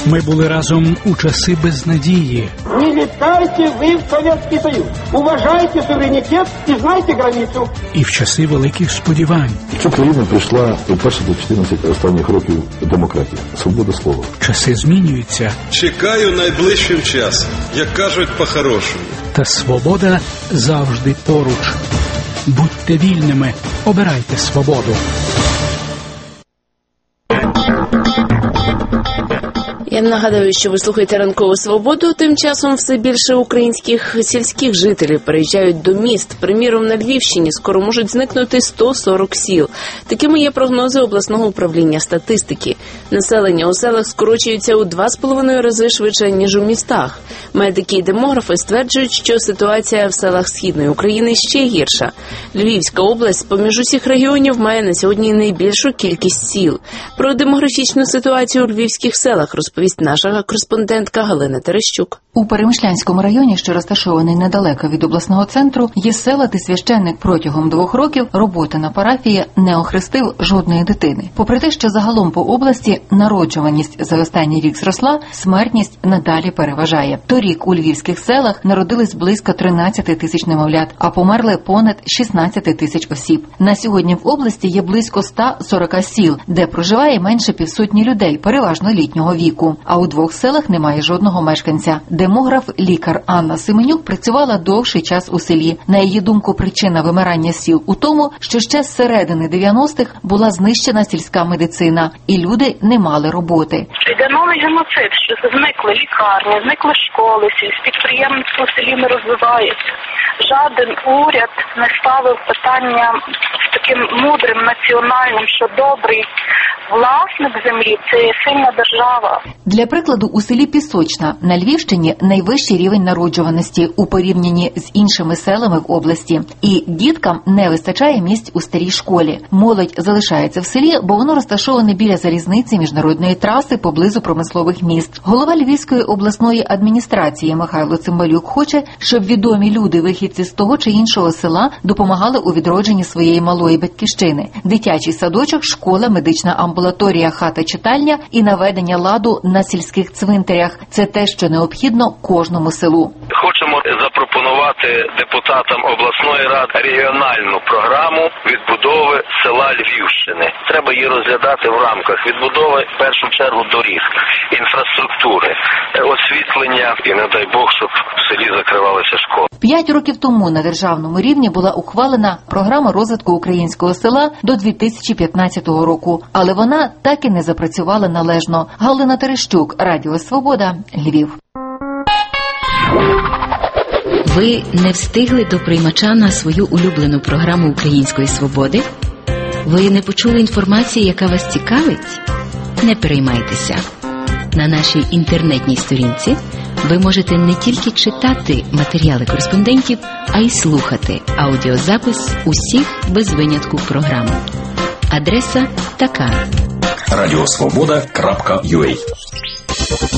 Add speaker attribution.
Speaker 1: Ми були разом у часи безнадії.
Speaker 2: Не летайте ви в Совєтський Союз. Уважайте суверенітет і знайте границю.
Speaker 1: І в часи великих сподівань.
Speaker 3: Цю країну прийшла вперше за 14 останніх років демократія, свобода слова.
Speaker 1: Часи змінюються.
Speaker 4: Чекаю найближчим часом, як кажуть по-хорошому.
Speaker 1: Та свобода завжди поруч. Будьте вільними, обирайте свободу.
Speaker 5: Я нагадую, що ви слухаєте «Ранкову свободу». Тим часом все більше українських сільських жителів переїжджають до міст. Приміром, на Львівщині скоро можуть зникнути 140 сіл. Такими є прогнози обласного управління статистики. Населення у селах скорочується у 2,5 рази швидше, ніж у містах. Медики і демографи стверджують, що ситуація в селах Східної України ще гірша. Львівська область з-поміж усіх регіонів має на сьогодні найбільшу кількість сіл. Про демографічну ситуацію у львівських селах розповість наша кореспондентка Галина Терещук.
Speaker 6: У Перемишлянському районі, що розташований недалеко від обласного центру, є села, де священник протягом 2 років роботи на парафії не охрестив жодної дитини. Попри те, що загалом по області народжуваність за останній рік зросла, смертність надалі переважає. Торік у львівських селах народились близько 13 тисяч немовлят, а померли понад 16 тисяч осіб. На сьогодні в області є близько 140 сіл, де проживає менше півсотні людей, переважно літнього віку. А у 2 селах немає жодного мешканця. Демограф-лікар Анна Семенюк працювала довший час у селі. На її думку, причина вимирання сіл у тому, що ще з середини 90-х була знищена сільська медицина, і люди не мали роботи.
Speaker 7: Йде новий геноцид, що зникли лікарні, зникли школи, підприємництво в селі не розвивається. Жоден уряд не ставив питання з таким мудрим, національним, що добрий власник землі – це є сильна держава.
Speaker 6: Для прикладу, у селі Пісочна на Львівщині найвищий рівень народжуваності у порівнянні з іншими селами в області. І діткам не вистачає місць у старій школі. Молодь залишається в селі, бо воно розташоване біля залізниці, міжнародної траси, поблизу промислових міст. Голова Львівської обласної адміністрації Михайло Цимбалюк хоче, щоб відомі люди, вихідці з того чи іншого села, допомагали у відродженні своєї малої батьківщини. Дитячий садочок, школа, медична амбулаторія, хата-читальня і наведення ладу на сільських цвинтарях – це те, що необхідно кожному селу.
Speaker 8: Хочемо запропонувати депутатам обласної ради регіональну програму відбудови села Львівщини. Треба її розглядати в рамках відбудови, в першу чергу, доріг, інфраструктури, освітлення і, не дай Бог, щоб в селі закривалися школи. 5
Speaker 6: років тому на державному рівні була ухвалена програма розвитку українського села до 2015 року, але вона так і не запрацювала належно. Галина Терещук, Радіо Свобода, Львів.
Speaker 9: Ви не встигли до приймача на свою улюблену програму Української свободи? Ви не почули інформації, яка вас цікавить? Не переймайтеся. На нашій інтернетній сторінці ви можете не тільки читати матеріали кореспондентів, а й слухати аудіозапис усіх без винятку програм. Адреса така:
Speaker 10: radiosvoboda.ua